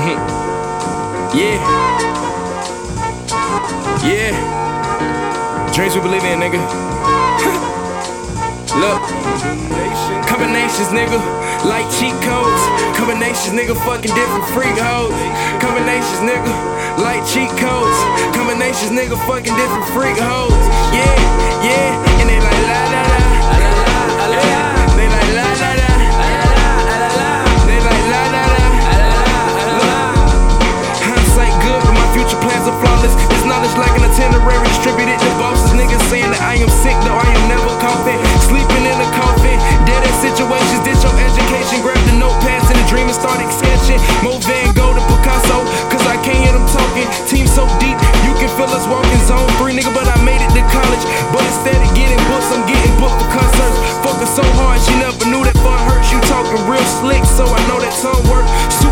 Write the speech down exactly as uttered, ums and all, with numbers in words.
Yeah. Yeah. Dreams we believe in, nigga. Look. Combinations, nigga. Like cheat codes. Combinations, nigga. Fucking different freak hoes. Combinations, nigga. Like cheat codes. Combinations, nigga. Fucking different freak hoes. Yeah, yeah. And they like la la